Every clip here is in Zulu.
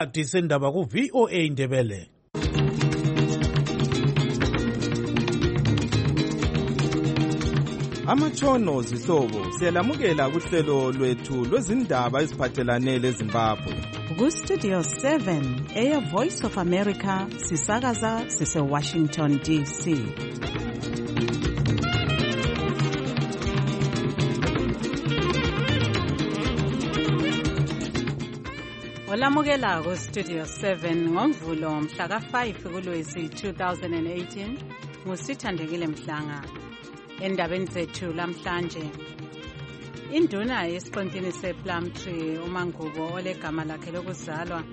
Sendaba ku VOA Indebele. Amatshono zihlobo siyalamukela kuhlelo lwethu lwezindaba eziphathelane leZimbabwe. Ku Studio 7 Air Voice of America sisakaza sise Washington DC. Olamukela ku Studio 7 ngoMvulo mhla ka5 kuLwezi 2018 nguSithandekile Mhlanga. Endabeni zethu lamhlanje, induna yesiqintini sePlumtree uMangubo olegama lakhe lokuzalwa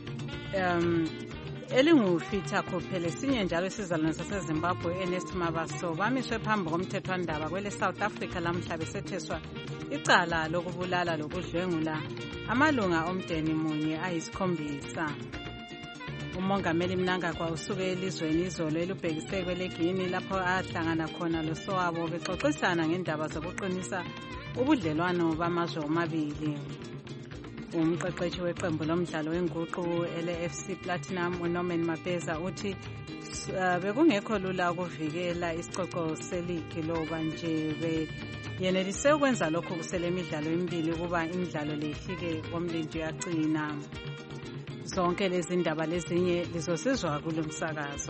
elingufitha Khophele sinye njalo isizalwane saseZimbabwe Ernest Mabaso bamiswe phambi komthethwandaba kwele South Africa lamhla besetheswa icala lokubulala lokudlwengula amalunga omndeni munye ayisikhombisa. Umongameli Mnangagwa usuke elizweni izolo elubhekise kweleGini lapho ahlangana khona losowabo bexoxisana ngendaba zokuqinisa ubudlelwano bamazwe omabili. Umqeqeshi weqembu lomdlalo wenguqu ele-FC Platinum uNorman Mapeza uthi bekungekho lula ukuvikela isicoco seligi loba nje beyenelise ukwenza lokho kusele imidlalo emibili kuba imidlalo le ifike komlindi yagcina. Zonke lezi ndaba lezinye lizosizwa kulo msakazo.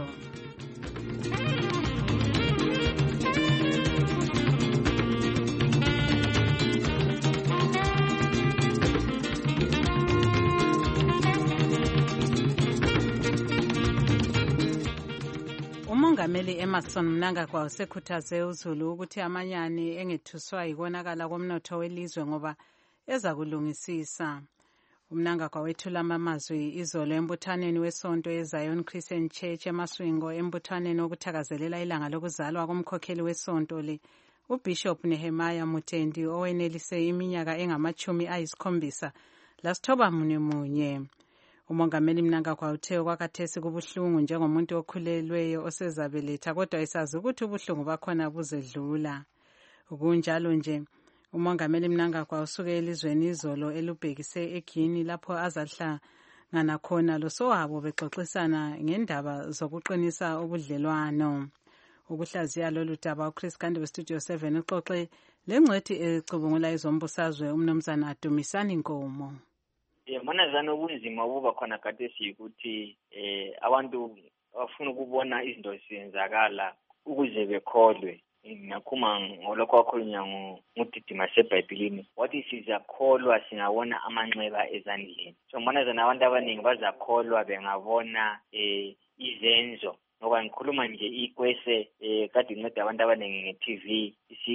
Umongameli Emmerson Mnangagwa usekhuthaze uZulu ukuthi amanyani engethuswa yikonakala komnotho welizwe ngoba eza kulungisisa. Umnangagwa wethula amazwi izolo embuthaneni wesonto eZion Christian Church eMaswingo embuthaneni okuthakazelela ilanga lokuzalwa komkhokheli wesonto le uBishop Nehemiah Mutendi owenelise iminyaka engama-70 lasithoba munye. Umongameli Mnangagwa uthe kwakathesi kubuhlungu njengomuntu okhulelweyo osezabeletha kodwa esazi ukuthi ubuhlungu bakhona buzedlula. Kunjalo nje umongameli Mnangagwa usuke elizweni izolo elubhekise eGini lapho azahlangana khona losowabo bexoxisana ngendaba zokuqinisa ubudlelwano. Ukuhlaziya lolu daba uChris Kandi weStudio 7 uxoxe lengcwethi ecubungula izombusazwe umnumzana Dumisani Nkomo. Manazana ubunzima obuba khona khathesi ukuthi abantu bafuna ukubona izinto ziyenzakala ukuze bekholwe. Nakhuma ngolokho wakhulunywa ngudidima seBhayibhelini wathi sizakholwa singabona amanxeba ezandleni. So manazana abantu abaningi bazakholwa bengabona izenzo. Ngoba ngikhuluma nje ikwese kade inceda abantu abaningi nge-TV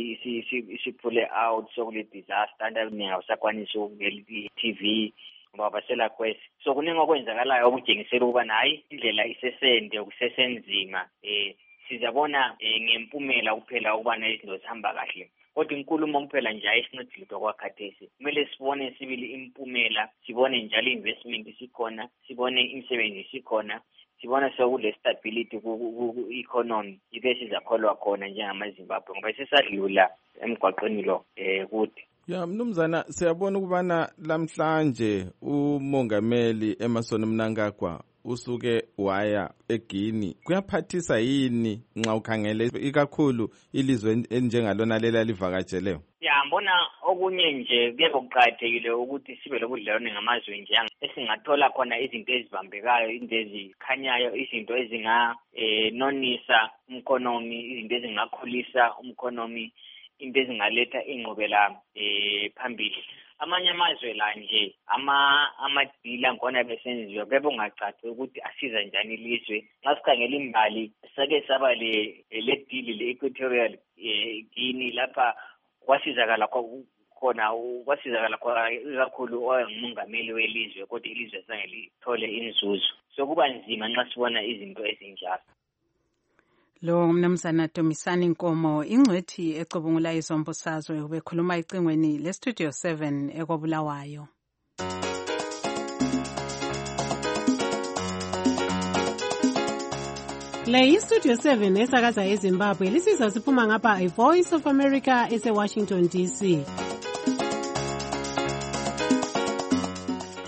isiphule out sokule disaster abantu abaningi awusakwanisa ukubukela i-TV ngoba basela kwese. So kuningi okwenzakalayo okujengisela ukuba hayi indlela isesende kusesenzima sizabona ngempumela kuphela ukubana izinto zihamba kahle. Kodwa inkulumo kuphela nje ayisincedile kwakhathesi. Kumele sibone sibili impumela, sibone njalo investment isikhona, sibone imisebenzi isikhona, sibona sokule stability ku-economy ibe sizakholwa khona njengamaZimbabwe ngoba sesadlula emgwaqweni lo kude. Ya mnumzana siyabona ukubana lamhlanje umongameli Emmerson Mnangagwa usuke waya eGini. Kuyaphathisa yini nxa ukhangele ikakhulu ilizwe enjengalona lela livakatsheleyo? Ya mbona okunye nje kuyeke kuqakathekile ukuthi sibe lobudlelwano ngamazwe nje esingathola khona izinto ezibambekayo, izinto ezikhanyayo, izinto ezinganonisa umkhonomi, izinto ezingakhulisa umkhonomi, into ezingaletha ingqubela phambili. Amanye amazwe la nje amadila ngona besenziwa kube ungacaci ukuthi asiza njani ilizwe. Xa sikhangela imbali sake saba le deal le-Equatorial Guinea lapha kwasizakala kakhulu oyengumongameli welizwe kodwa ilizwe zange lithole inzuzo. So kuba nzima nxa sibona izinto ezinjalo. Lo mnumzana Dumisani Nkomo ingcwethi ecubungula izombusazwe ubekhuluma icingweni leStudio 7 ekobulawayo. Le iStudio 7 esakaza eZimbabwe lisizwa siphuma ngapha iVoice of America eseWashington DC.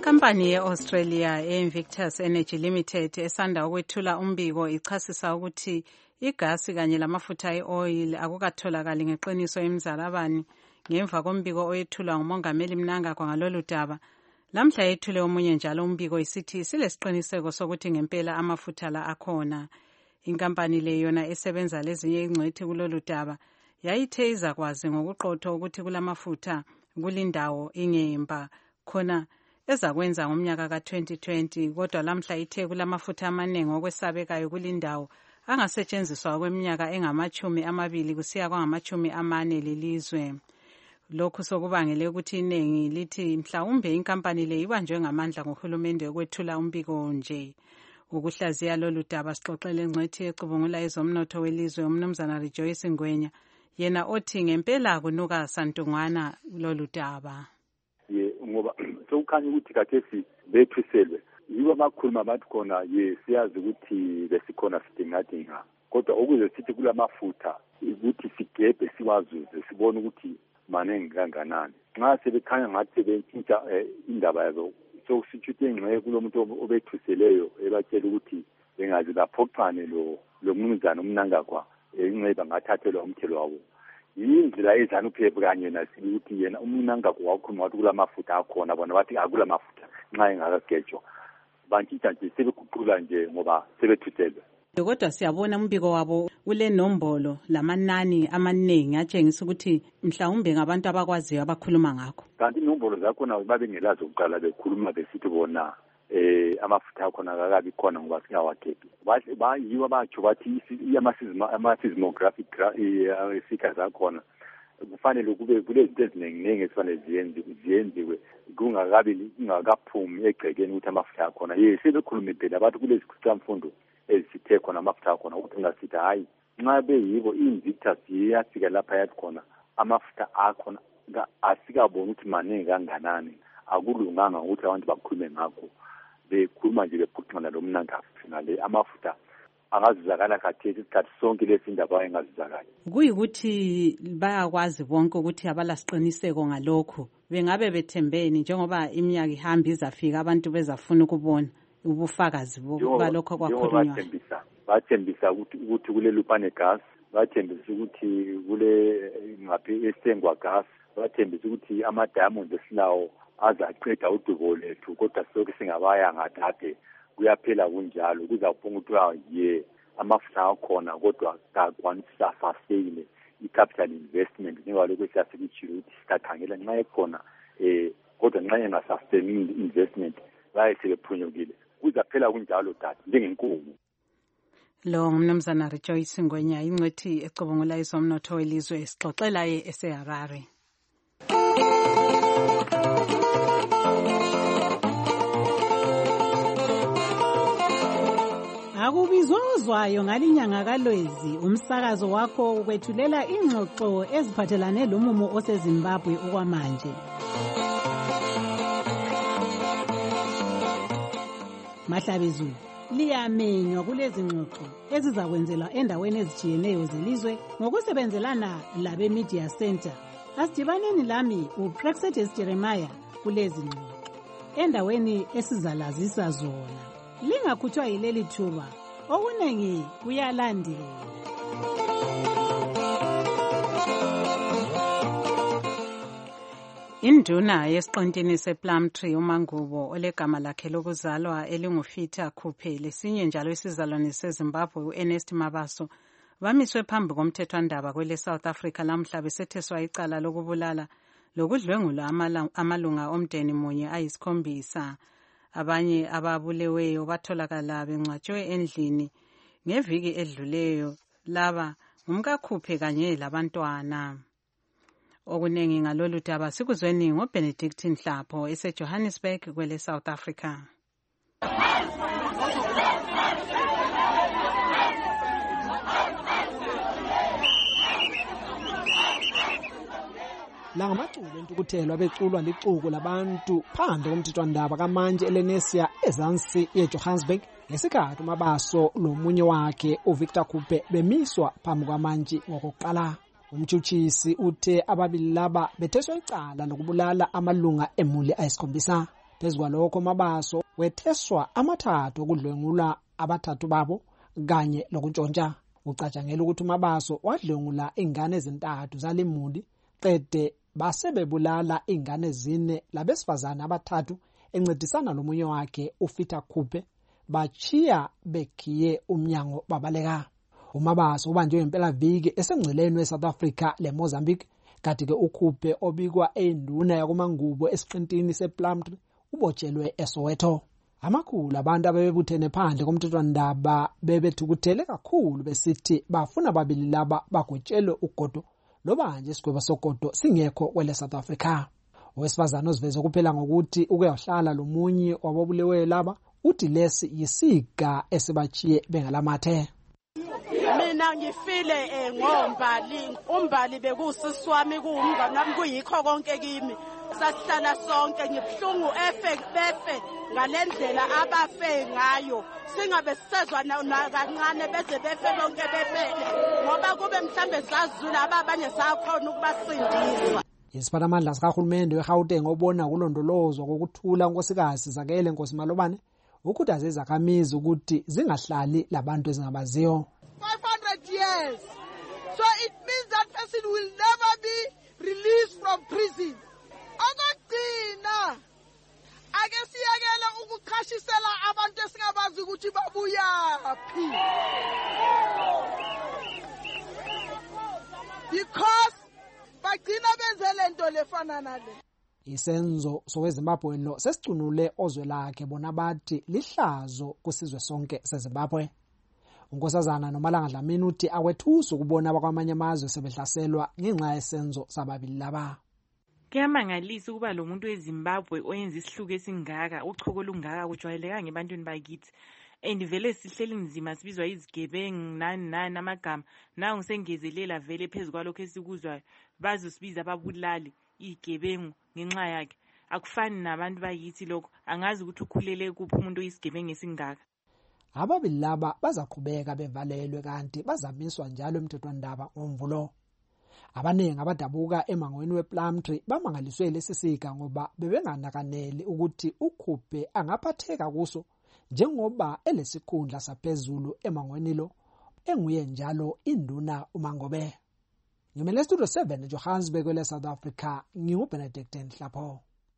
Inkampani ye-Australia e-Invictus Energy Limited esanda ukwethula umbiko ichasisa ukuthi igasi kanye lamafutha e-oil akukatholakali ngeqiniso emzalabani ngemva kombiko oyethulwa ngumongameli Mnangagwa ngalolu daba. Lamhla yethule omunye njalo umbiko isithi silesiqiniseko sokuthi ngempela amafutha la akhona. Inkampani le yona esebenza lezinye ingcwethi kulolu daba yayithe izakwazi ngokuqotho ukuthi kulamafutha kulindawo ingemba khona ezakwenza ngomnyaka ka-2020 kodwa lamhla ithe kulamafutha amaningi okwesabekayo kulindawo angasetshenziswa kweminyaka engama-20 kusiya kwangama-40 lelizwe. Lokhu sokubangele ukuthi iningi lithi mhlawumbe inkampani le ibanjwe ngamandla ngohulumende ukwethula umbiko nje. Ukuhlaziya lolu daba sixoxele ingcwethi ecubungula ezomnotho welizwe umnumzana Rejoice Ngwenya yena othi ngempela kunuka santungwana lolu daba. Ngoba sokukhanya ukuthi kathesi bethuselwe yibo abakhuluma bathi khona siyazi ukuthi besikhona sidingadinga kodwa ukuze sithi kulamafutha ukuthi sigebhe siwazuze sibone ukuthi maningi kanganani. Nxa sebekhanya ngathi sebetshintsha indaba yazo sokusitshuthe ingxenye kulomuntu obethuseleyo ebatshela ukuthi bengazi baphoqane lo mnumzana uMnangagwa ingxenye bangathathelwa umthelo wabo. Yindlela ezanuphephe kanye nasithi ukuthi yena uMnangagwa wakhuluma ukuthi kulamafutha akhona bona bathi akulamafutha nxa engakagejwa bantshitsha nje sebeguqula nje ngoba sebethuselwe. Kodwa siyabona umbiko wabo ule nombolo lamanani amaningi atshengisa ukuthi mhlawumbe ngabantu abakwaziyo abakhuluma ngakho. Kanti inombolo zakhona babengelazo ukuqala bekhuluma besithi bona amafutha akhona akakabi khona ngoba singawagebhi. Yibo batsho bathi ama-seismographic figures akhona kufanele kube kulezinto eziningi esifanele ziyenziwe kungakaphumi egcekeni ukuthi amafutha akhona. Sebekhulume phela bathi kulezi kusikamfundo ezithe khona amafutha akhona ukuthi ngasithi hayi nxa beyibo i-Invictus yafika lapha yathi khona amafutha akhona asikaboni ukuthi maningi kanganani akulunganga ukuthi abantu bakhulume ngakho bekhuluma nje bephucana lo Mnangagwa le amafutha angazuzakala khathesi isikhathi sonke lesi indaba engazuzakala. Kuyikuthi bayakwazi bonke ukuthi abalasiqiniseko ngalokho bengabe bethembeni njengoba iminyaka ihamba izafika abantu bezafuna ukubona ubufakazi balokho kwakhulunywa. Bathembisa ukuthi kule Lupane gas, bathembisa ukuthi kule ngaphi esengwa gas, bathembisa ukuthi ama-diamonds esilawo azaqeda udubo lethu kodwa sonke singabaya ngathathe kuyaphela kunjalo kuzaphunga ukuthi amafutha akhona kodwa kakwanisa sustain i-capital investment njengoba lokhu siyasikuchilo ukuthi sikakhangela nxa ekhona kodwa nxa engasustain investment baye sebephunyukile kuzaphela kunjalo data njengenkungu. Lo ngumnumzana Rejoice Ngwenya ingcwethi ecubungula izomnotho welizwe esixoxela eseHarare. Akubizozwayo ngalinyanga kaLwezi umsakazo wakho ukwethulela ingxoxo eziphathelane lomumo oseZimbabwe okwamanje. Mahlabezulu liyamenywa kulezi ngxoxo ezizakwenzelwa endaweni ezitshiyeneyo zelizwe ngokusebenzelana labe Media Center. Asidibaneni lami uPrexetes Jeremiah kulezi ngxoxo endaweni esizalazisa zona. Lingakhutshwa yileli thuba okunengi kuyalandela. Induna yesiqintini sePlumtree uMangubo olegama lakhe lokuzalwa elingufita Khuphe lesinye njalo isizalwane seZimbabwe uErnest Mabaso bamiswe phambi komthethwandaba kwele South Africa lamhla besetheswa icala lokubulala lokudlwengula amalunga omndeni munye ayisikhombisa. Abanye ababuleweyo batholakala bengcwatshwe endlini ngeviki edluleyo laba ngumkaKhuphe kanye labantwana. Okunengi ngalolu daba sikuzweni ngoBenedict Nhlapho eseJohannesburg kwele South Africa. La ngamaculo entukuthelwa beculwa licuku labantu phambi komthethwandaba kamanje eLenesia ezansi yeJohannesburg ngesikhathi uMabaso lomunye wakhe uVictor Khuphe bemiswa phambi kwamanje ngokuqala. Umtshutshisi uthe ababili laba betheswa icala lokubulala amalunga emuli ayisikhombisa. Phezu kwalokho Mabaso wetheswa amathathu okudlwengula abathathu babo kanye lokuntshontsha. Ucatshangela ukuthi Mabaso wadlwengula ingane ezintathu zalimuli qede basebebulala ingane ezine labesifazane abathathu encedisana lomunye wakhe uFita Kupe bachiya bekhiye umnyango babaleka. uMabaso ubanjwe impela viki esengceleni weSouth Africa leMozambique kanti ke uKupe obikwa enduna yakumangubo esiqintini sePlumtree ubotshelwe eSoweto. Amakhulu abantu abebebuthene phandle komthethwandaba bebethukuthele kakhulu besithi bafuna babili laba bagotshelwe ugodo loba nje isigwebo sogodo singekho kwele South Africa. Owesifazana oziveze kuphela ngokuthi ukuyohlala lomunye wabobulewe laba uthi lesi yisiga esibachiye bengalamathe. Mina ngifile ngombali umbali bekusisi wami kuumngane wami kuyikho konke kimi sasihlala sonke ngibhlungu befe ngalendlela abafe ngayo singabe sisezwa kancane beze befe bonke befele ngoba kube mhlambe sazula abanye sakhona ukubasindisa. Isiphatamandla sikahulumende weGauteng obona kulondolozwa kokuthula unkosikazi Zakele Nkosi Malobane ukhuthaze izakhamizi ukuthi zingahlali labantu ezingabaziyo. 500 years. So it means that person will never be released from prison. Okugcina ake siyekele ukuqhashisela abantu esingabazi ukuthi babuyaphi. Because bagcina benze lento lefana nale. Isenzo soweZimbabwe lo sesicunule ozwe lakhe bona bathi lihlazo kusizwe sonke seZimbabwe. Unkosazana Nomalanga Dlamini uthi awethusa ukubona abakwamanye amazwe sebehlaselwa ngenxa yesenzo sababili laba. Kuyamangalisa ukuba lo muntu weZimbabwe oyenza isihluku esingaka uchokolo ungaka kujwayeleka ngebantwini bakithi. Vele sihleli nzima sibizwa izigebengu nani amagama nawo ngisengezelela vele phezulu kwalokho esikuzwayo bazosibiza ababulali izigebengu ngenxa yakhe. Akufani nabantu bakithi lokho angazi ukuthi ukhulele kuphi umuntu oyisigebengu esingaka. Ababili laba bazaqhubeka bevalelwe kanti bazamiswa njalo emthethwandaba ngomvulo. Abaningi abadabuka emangweni wePlumtree bamangaliswe lesisika ngoba bebenganakaneli ukuthi uKupe angaphatheka kuso njengoba elesikhundla saphezulu emangweni lo enguye njalo induna uMangobe. Ngimele Studio 7 Johannesburg kwele South Africa nginguBenedict Nhlapho.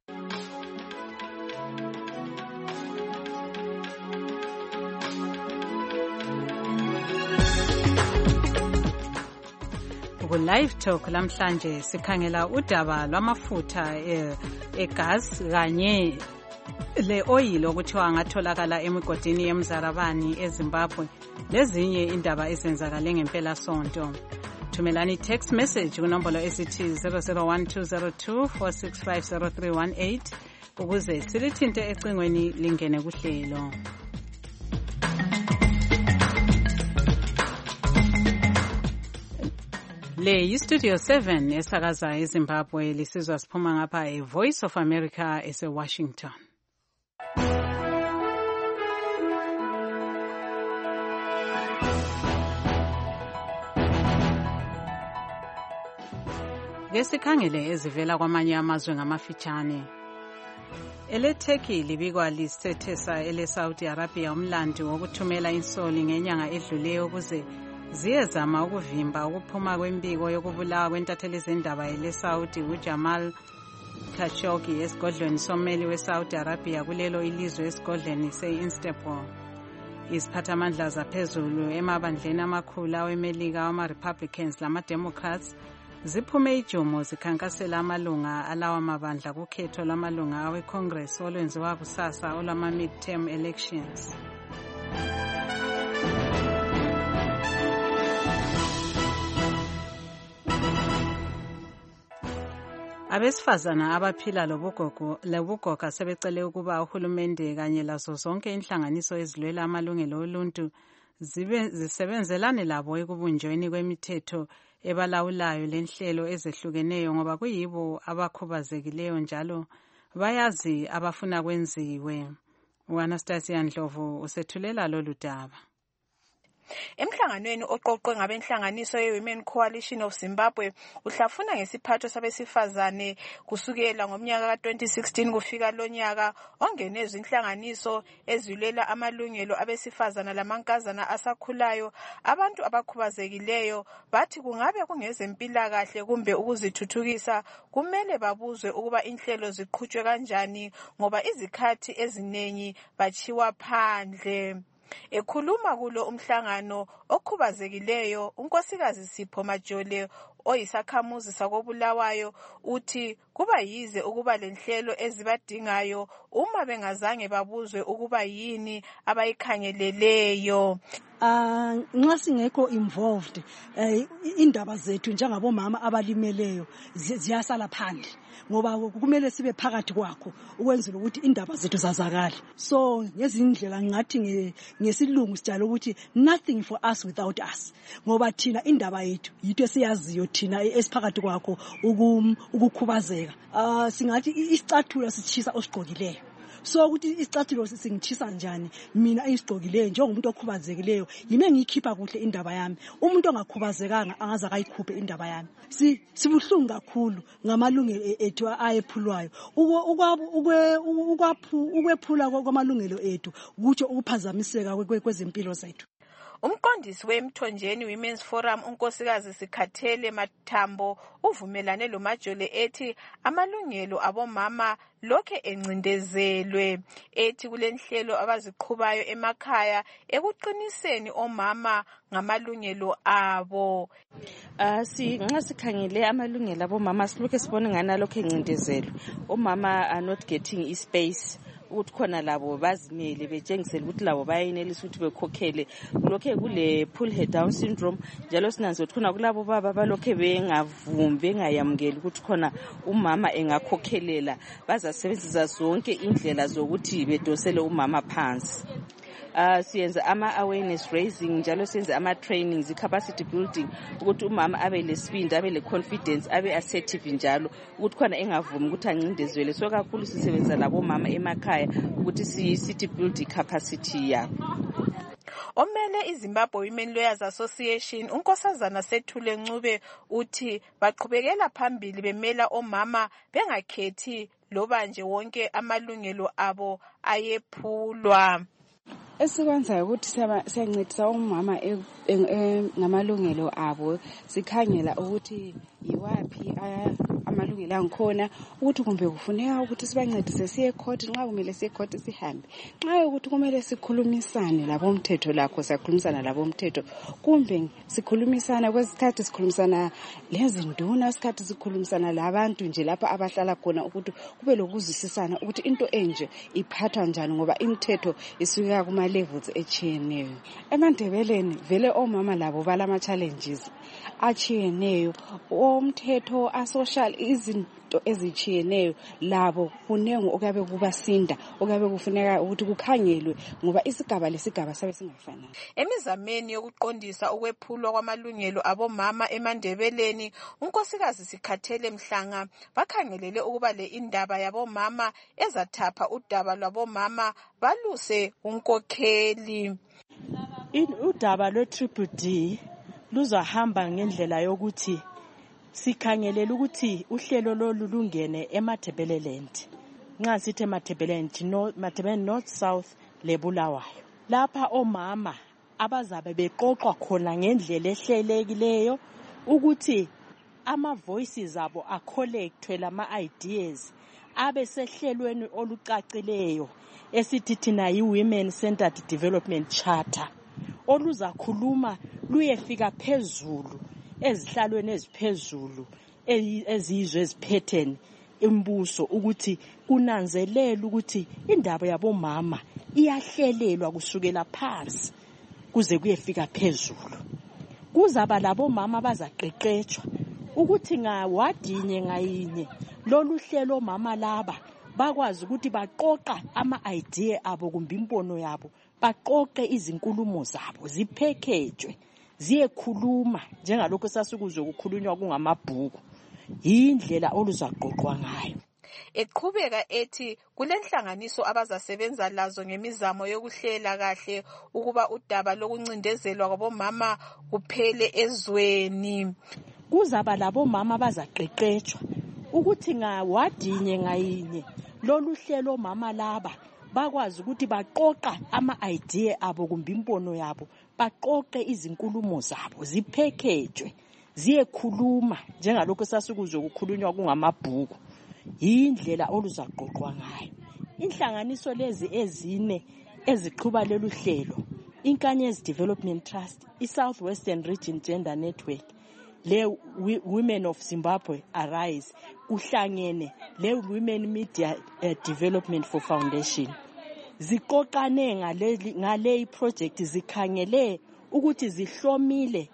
Live Talk lamhlanje sikhangela udaba lwamafutha egas kanye le-oil okuthiwa ngatholakala emigodini yeMzarabani eZimbabwe lezinye indaba ezenzakale ngempela sonto. Thumelani text message kunombolo esithi 001202465038 ukuze silithinte ecingweni lingene kuhlelo. Le Studio 7 esakaza eZimbabwe lisizwa siphuma ngapha eVoice of America eseWashington. Ngesikhangele ezivela kwamanye amazwe ngamafitshane. EleTurkey libikwa lisethesa eleSaudi Arabia umlando wokuthumela insoli ngenyanga edluleyo ukuze ziyezama ukuvimba ukuphuma kwembiko yokubulawa kwentatheli zendaba eleSaudi uJamal Khashoggi esigodlweni sommeli weSaudi Arabia kulelo ilizwe esigodlweni se-Istanbul. Iziphathamandla zaphezulu emabandleni amakhulu awemelika ama-Republicans lama-Democrats ziphume ijumo zikhankasela amalunga alawa mabandla kukhetho lamalunga awe-Congress olwenziwa kusasa olwama-midterm elections. Abesifazana abaphila lobugoga sebecele ukuba uhulumende kanye lazo zonke inhlanganiso ezilwela amalungelo oluntu zisebenzelane labo ekubunjweni kwemithetho ebalawulayo lenhlelo ezehlukeneyo ngoba kuyibo abakhubazekileyo njalo bayazi abafuna kwenziwe. uAnastasia Ndlovu usethulela lolu daba. Emhlanganweni oqoqwe ngabenhlanganiso ye-Women Coalition of Zimbabwe uhlafuna ngesiphatho sabesifazane kusukela ngomnyaka ka-2016 kufika lonyaka ongenezwe inhlanganiso ezilulela amalungelo abesifazana lamankazana asakhulayo. Abantu abakhubazekileyo bathi kungabe kungezempilakahle kumbe ukuzithuthukisa kumele babuzwe ukuba inhlelo ziqhutshwe kanjani ngoba izikhathi eziningi bachiwa phandle. Ekhuluma kulo umhlangano okhubazekileyo unkosikazi Sipho Majole oyisakhamuzi sakobulawayo uthi kuba yize ukuba lenhlelo ezibadingayo uma bengazange babuzwe ukuba yini abayikhangeleleyo. Nxa singekho involved indaba zethu njengabomama abalimeleyo ziyasala phandle ngoba kumele sibe phakathi kwakho ukwenzela ukuthi indaba zethu zazakale. So ngezindlela ngathi ngesilungu sijala ukuthi nothing for us without us ngoba thina indaba yethu yithu esiyaziyo thina esiphakathi kwakho ukukhubazeka. Singathi isicathulo sichisa osigqokileyo. So ukuthi isicathulo singithisa njani mina isigqokileyo njengomuntu okhubazekileyo yime ngiyikhipha kuhle indaba yami. Umuntu ongakhubazekanga angaza kayikhuphe indaba yami. Sibuhlungu kakhulu ngamalungelo ethu ayephulwayo. Ukwephula kwamalungelo ethu kutsho ukuphazamiseka kwezempilo zethu. Umqondisi weMthonjeni Women's Forum unkosikazi Sikhathele Mathambo uvumelane loMajole ethi amalungelo abomama lokhe encindezelwe, ethi kulenhlelo abaziqhubayo emakhaya ekuqiniseni omama ngamalungelo abo. Nxa sikhangele amalungelo abomama silokhe sibona ngana lokhe encindezelwe. Omama are not getting space ukuthi khona labo bazimele betshengisele ukuthi labo bayenelisa ukuthi bekhokhele. Lokhe kule pull her down syndrome njalo sinanze ukuthi khona kulabo baba balokhe bengavumi bengayamukeli ukuthi khona umama engakhokhelela, bazasebenzisa zonke indlela zokuthi bedosele umama phansi. Siyenza ama-awareness raising njalo siyenza ama-trainings, i-capacity building ukuthi umama abe lesibindi, abe le-confidence, abe assertive njalo ukuthi khona engavumi ukuthi ancindezelwe. So kakhulu sisebenza labomama emakhaya ukuthi sithi build i-capacity yabo. Omele iZimbabwe Women Lawyers Association unkosazana Sethule Ncube uthi baqhubekela phambili bemela omama bengakhethi loba nje wonke amalungelo abo ayephulwa. Esikwenzayo ukuthi siyancedisa omama ngamalungelo abo, sikhangela ukuthi yiwaphi amalungelo angikhona, ukuthi kumbe kufuneka ukuthi sibancedise siye court, nxa kumele siye court sihambe, nxa ukuthi kumele sikhulumisane labomthetho lakho siyakhulumisana labomthetho, kumbe sikhulumisana kwesikhathi sikhulumisana lezinduna, isikhathi sikhulumisana labantu nje lapha abahlala khona ukuthi kube lokuzwisisana ukuthi into enje iphathwa njani ngoba imithetho isuka kuma levels etshiyeneyo. EmaNdebeleni vele omama labo balama challenges atshiyeneyo, omthetho asocial izinto ezitshiyeneyo labo kunengi okabe kubasinda, okabe kufuneka ukuthi kukhangelwe ngoba isigaba lesigaba sabe singafanani. Emizameni yokuqondisa ukwephulwa kwamalungelo abomama eMandebeleni unkosikazi Sikhathele Mhlanga bakhangelele ukuba le indaba yabomama ezathapha udaba lwabomama baluse unkokheli. Udaba lwe-Triple D luzahamba ngendlela yokuthi sikhangelela ukuthi uhlelo lolu lungene eMatabeleland. Nxa sithi Matabeleland North South leBulawayo, lapha omama abazabe beqoqwa khona ngendlela ehlelekileyo ukuthi ama voices abo acollectwe lama ideas abe sehlelweni olucacileyo esithi thina yi-Women Centered Development Charter oluzakhuluma luyefika phezulu ezihlalweni eziphezulu ezizwe eziphetheni imbuso ukuthi kunanzelela ukuthi indaba yabomama iyahlelelwa kusukela phansi kuze kuyefika phezulu. Kuzaba labomama bazaqeqetshwa ukuthi ngawadinye ngayinye lolu hlelo omama laba bakwazi ukuthi baqoqa ama-idea abo kumbe impono yabo, baqoqe izinkulumo zabo ziphekejwe ziyekhuluma njengalokho sasikuzwe kukhulunywa kungamabhuku. Yindlela oluzaqoqwa ngayo. eqhubeka ethi kulenhlanganiso abazasebenza lazo ngemizamo yokuhlela kahle ukuba udaba lokuncindezelwa kwabomama kuphele ezweni. Kuzaba labomama abazaqeqetshwa ukuthi ngawadinye ngayinye lolu hlelo omama laba bakwazi ukuthi baqoqa ama-idea abo kumbe imbono yabo, baqoqe izinkulumo zabo ziphekejwe ziyekhuluma njengalokho sasikuzwe kukhulunywa kungamabhuku. Yindlela oluzaqoqwa ngayo. Inhlanganiso lezi ezine eziqhuba lolu hlelo, Inkanyezi Development Trust, i-Southwestern Region Gender Network, le Women of Zimbabwe Arise, kuhlangene le Women Media Development for Foundation. Ziqoqane ngale project zikhangele ukuthi zihlomile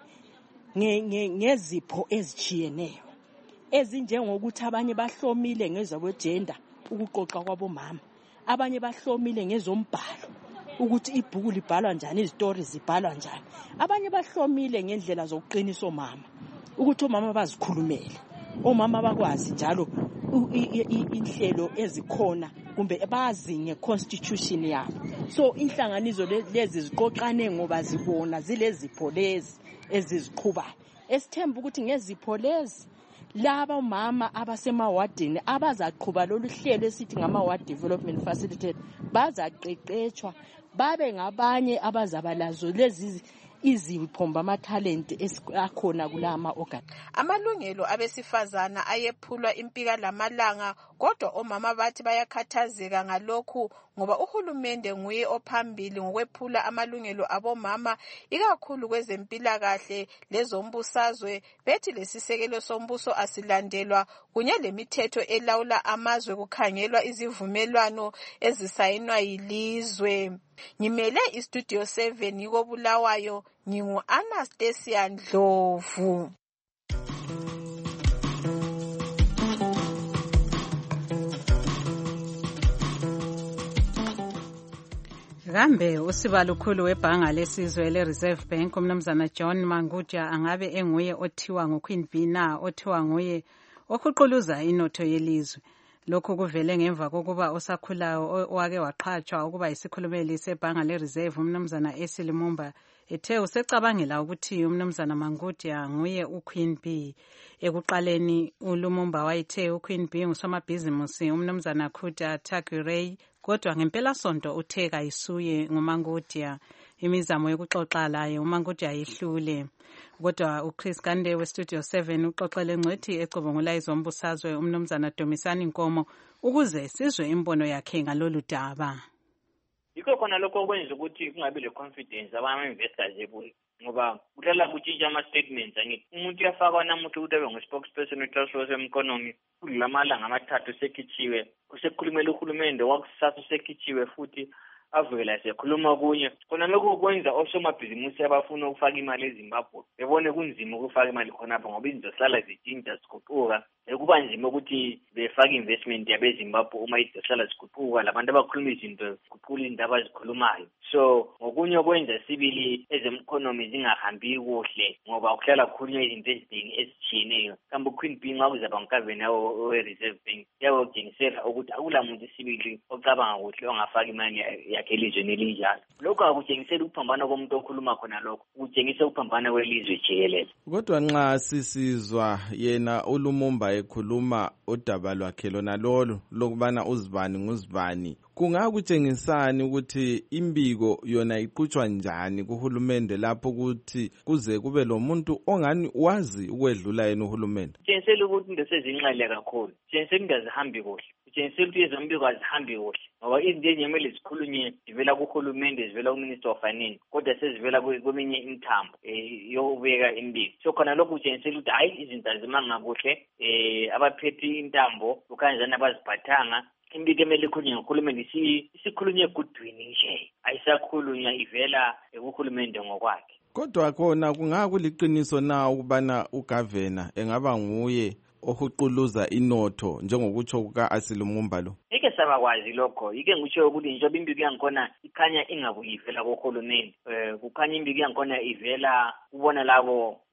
ngezipho ezichiyeneyo ezinjengokuthi abanye bahlomile ngezabogender ukuqoqa kwabomama, abanye bahlomile ngezombhalo ukuthi ibhuku libhalwa njani, izitori zibhalwa njani, abanye bahlomile ngendlela zokuqinisa omama ukuthi omama bazikhulumele, omama bakwazi njalo inhlelo ezikhona kumbe bazi ngeconstitution yabo. So inhlanganiso lezi ziqoqane ngoba zibona zilezipho lezi eziziqhubayo. Esithemba ukuthi ngezipho lezi laba umama abasemawadini abazaqhuba lolu hlelo esithi ngama-ward development facilitator bazaqeqetshwa babe ngabanye abazabalazo lezi iziphomba amathalente akhona kulama organ. Amalungelo abesifazana ayephulwa impika lamalanga, kodwa omama bathi bayakhathazeka ngalokhu ngoba uhulumende nguye ophambili ngokwephula amalungelo abomama ikakhulu kwezempilakahle lezombusazwe. Bethi lesisekelo sombuso asilandelwa kunye lemithetho elawula amazwe kukhangelwa izivumelwano ezisayinwa yilizwe. Ngimele iStudio 7 yiko Bulawayo, ngingu-Anastasia Ndlovu. Kambe usibalukhulu webhanga lesizwe le-Reserve Bank umnumzana John Manguja angabe enguye othiwa nguQueen Bee na, othiwa nguye ohuquluza inotho yelizwe. Lokhu kuvele ngemva kokuba osakhulayo owake waqhatshwa ukuba yisikhulumeli sebhanga le-Reserve umnumzana Esi Lumumba ethe usecabangela ukuthi umnumzana Manguja nguye uQueen Bee. Ekuqaleni uLumumba wayethe uQueen Bee ngusomabhizimusi umnumzana Khuda Tagirey, kodwa ngempela sonto uthe kayisuye nguManguja. Imizamo yokuxoxa laye uManguja yehlule. Kodwa uChris Kande weStudio 7 uxoxele ngcethi ecubungula izombusazwe umnumzana Domisani Nkomo ukuze sizwe imbono yakhe ngalolu daba. Yikho khona lokho okwenza ukuthi kungabi le confidence abama-investors ebuye ngoba kuhlala kutshintsha ama-statements. Umuntu uyafakwa namuthi ukuthi abe ngu-spokesperson we-Trust Economy kulamalanga amathathu usekhitshiwe, usekhulumela uhulumende wakusasa usekhitshiwe futhi avela sekhuluma kunye. Khona lokho kwenza osomabhizimusi abafuna ukufaka imali eZimbabwe bebone kunzima ukufaka imali khonapho ngoba izinto zihlala zitshintsha ziguquka. Kuba nzima ukuthi befake investment yabeZimbabwe uma izinto zihlala ziguquka, labantu abakhuluma izinto ziguqula izinto abazikhulumayo. So ngokunye okwenza sibili ezemkhonomi zingahambi kuhle ngoba kuhlala kukhulunywa izinto eziningi ezitshiyeneyo. Kambe uQueen Bee ngakuzaba ngikaveni we-Reserve Bank yabe kutshengisela ukuthi akula muntu sibili ocabanga kuhle ongafaka imali yakhe elizweni elinjalo. Lokho akutshengiseli ukuphambana komuntu okhuluma khona, lokho kutshengisa ukuphambana kwelizwe jikelele. Kodwa nxa sisizwa yena uLumumba ekhuluma udaba lwakhe lona lolu lokubana uzibani nguzibani, kungakutshengisani ukuthi imbiko yona iqhutshwa njani kuhulumende lapho ukuthi kuze kube lo muntu ongani wazi ukwedlula yena uhulumende? Kutshengisela ukuthi into sezinxele kakhulu, kutshengisela into azihambi kuhle, kutshengisela ukuthi ezombiko azihambi kuhle ngoba izinto ezinyemele zikhulunywe zivela kuhulumende, zivela kuMinister of Finance, kodwa sezivela kweminye imthambo yokubeka imbiko. So khona lokhu kutshengisela ukuthi hayi izinto azimanga kuhle, abaphethe intambo ukanjani abaziphathanga. Imbiko emele ikhulunywe ngohulumende isikhulunywe egudwini nje, ayisakhulunywa ivela kuhulumende ngokwakhe. Kodwa khona kungakuliqiniso na ukubana ugavana engaba nguye ohuquluza inotho njengokutsho kuka-Esi Lumumba lo? Ike sabakwazi lokho, ike ngitsho ukuthi njengoba imbiko yangikhona ikhanya ingabuyivela kuhulumende, kukhanya imbiko yangikhona ivela kubona labo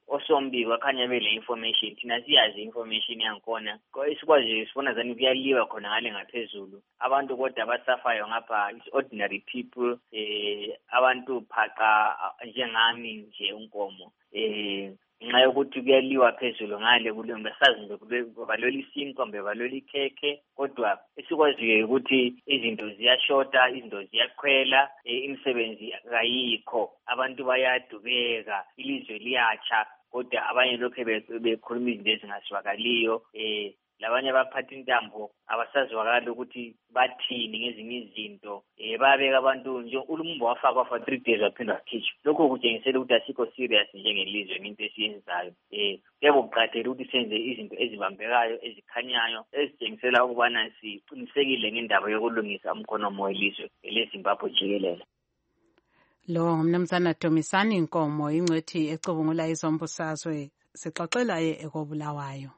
osombiko akhanya bele information thina siyazi information yankhona isikwazi sifuna zani kuyaliwa khona ngale ngaphezulu abantu kodwa abasafayo ngapha is ordinary people abantu phaqa njengami nje unkomo nxa yokuthi kuyaliwa phezulu ngale kulo ngasazi nje balwela isinkwa mbe balwela ikhekhe kodwa esikwaziyo ukuthi izinto ziyashota izinto ziyakhwela imisebenzi kayikho abantu bayadubeka ilizwe liyatsha kodwa abanye lokho bekhuluma izinto ezingasiwakaliyo labanye abaphatha intambo abasazwakala ukuthi bathini ngezinye izinto babeka abantu nje ulumbo wafakwa for 3 days waphinda wakhishwa lokho kutshengisela ukuthi asikho serious njengelizwe into esiyenzayo yebo kuqathela ukuthi senze izinto ezibambekayo ezikhanyayo ezitshengisela ukubana siqinisekile ngendaba yokulungisa umkhonomo welizwe leZimbabwe jikelele. Lo ngumnumzana Dumisani Nkomo ingcwethi ecubungula izombusazwe sixoxela ekobulawayo.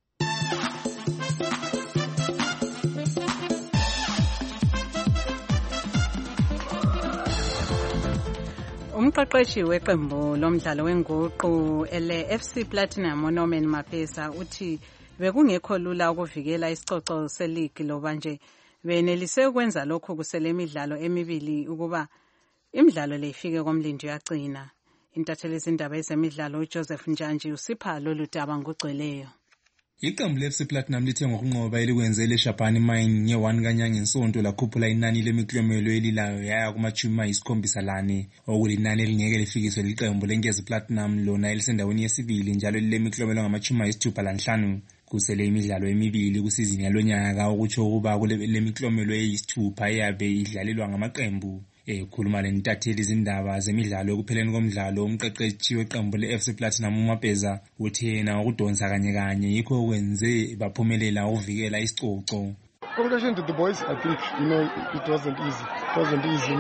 Umqeqeshi weqembu lomdlalo wenguqu ele-FC Platinum uNorman Mapesa uthi bekungekho lula ukuvikela isicoco seligi loba nje benelise ukwenza lokho kusele imidlalo emibili ukuba imidlalo le ifike komlindi yagcina. Intatheli izindaba ezemidlalo uJoseph Njanji usipha lolu daba ngogcweleyo. Iqembu le-FC Platinum lithe ngokunqoba elikwenze leShabani Mine nge-1 kaNyanga ngesonto lakhuphula inani lemiklomelo elilayo yaya kuma-74 okulinani elingeke lifikiswe liqembu leNkezi Platinum lona elisendaweni yesibili njalo lilemiklomelo ngama-65 kusele imidlalo emibili kusizini yalonyaka okutsho ukuba kulemiklomelo eyisithupha eyabe idlalelwa ngamaqembu. Ekhuluma lentatheli izindaba zemidlalo ekupheleni komdlalo umqeqeshi weqembu le-FC Platinum uMapeza uthi yena ukudonsa kanye yikho okwenze baphumelela ukuvikela isicoco. Congratulations to the boys. I think it wasn't easy. It wasn't easy,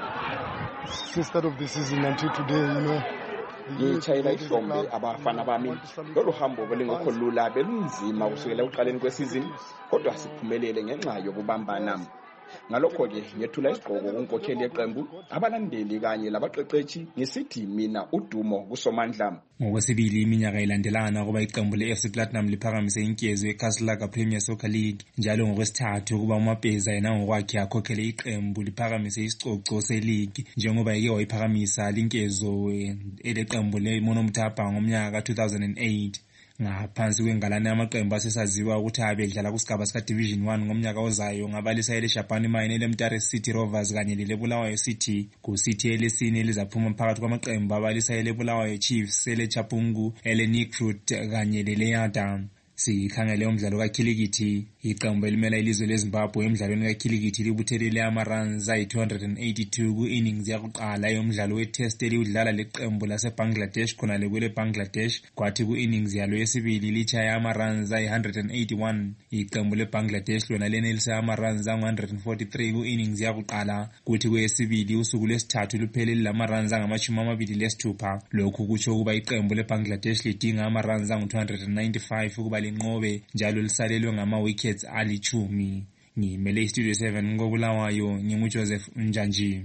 since start of the season until today, ngitshayela ihlombe abafana bami lolu hambo belingekho lula belunzima kusukela ekuqaleni kwesizini kodwa siphumelele ngenxa yokubambana. Ngalokho-ke ngethula isigqoko kunkokheli yeqembu abalandeli kanye labaqeqeshi ngisithi mina udumo kusomandla. Ngokwesibili iminyaka ilandelana kuba iqembu le-FC Platinum liphakamise inkezo yeCastle Premier Soccer League njalo ngokwesithathu kuba uMapeza yena ngokwakhe akhokhele iqembu liphakamise isicoco seleague njengoba yake wayiphakamisa linkezo eleqembu leMonomtapa ngomnyaka ka-2008. Ngaphansi kwengalane yamaqembu asesaziwa ukuthi abedlala kusigaba sika Division 1 ngomnyaka ozayo ngabalisa leShabani Mine leMtare City Rovers kanye leBulawayo City. Ku City elesine elizaphuma phakathi kwamaqembu abalisa leBulawayo Chiefs, leChapungu, leNickfruit kanye leLeada. Sikhangele umdlalo kaKhilikithi iqembu elimela ilizwe leZimbabwe emidlalweni kaKhilikithi libuthelele ama-runs ayi-282 ku-innings yakuqala yomdlalo we-test eliwudlala leqembu laseBangladesh khona lekwele Bangladesh kwathi ku-innings yalo yesibili litshaya ama-runs ayi-181. Iqembu leBangladesh lona lenelisa ama-runs angu-143 ku-innings yakuqala kuthi kweyesibili usuku lwesithathu luphele lilama-runs angama-26. Lokhu kutsho ukuba iqembu leBangladesh lidinga ama-runs angu-295 ukuba linqobe njalo lisalelwe ngama-wickets ali-10. Ngimele iStudio 7 ngobulawayo nginguJoseph Njanji.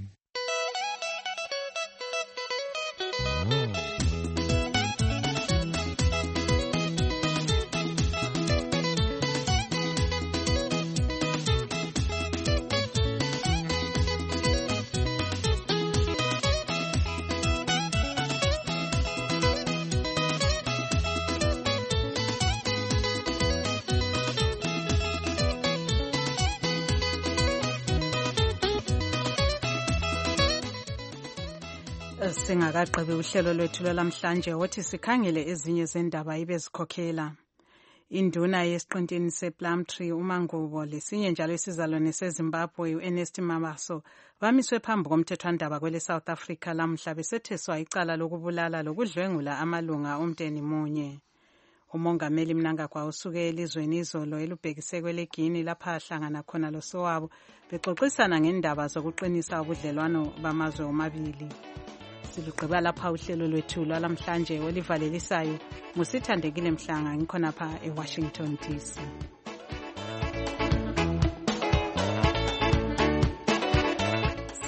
Singakaqebi uhlelo lwethu lwalamhlanje wothi sikhangele ezinye zendaba ibezikhokhela. Induna yesiqintini sePlumtree uMangubo lesinye njalo isizalwane seZimbabwe uErnest Mabaso bamiswe phambi komthethwandaba kwele South Africa lamhla besetheswa icala lokubulala lokudlwengula amalunga omndeni munye. Umongameli Mnangagwa usuke elizweni izolo elubhekise kweleGini lapha ahlangana khona losowabo bexoxisana ngendaba zokuqinisa ubudlelwano bamazwe omabili. Silugqiba lapha uhlelo lwethu lwalamhlanje olivalelisayo ngusithandekile Mhlanga ngikhona pha eWashington DC.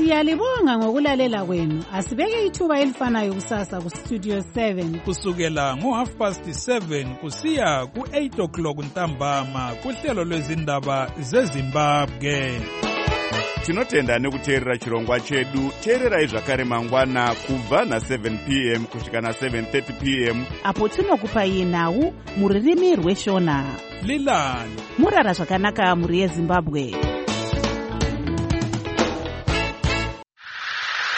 Siyalibonga ngokulalela kwenu. Asibeke ithuba elifanayo kusasa ku Studio 7 kusukela ngo7:30 kusiya ku8 o'clock ntambama kuhlelo lwezindaba zeZimbabwe. Tinotenda nekuteerera chirongwa chedu. Teererai zvakare mangwana kubva na7 p.m. kusvika na7:30 p.m. apo tinokupai nhau muririmi rweshona. Lilani murara zvakanaka muri yeZimbabwe.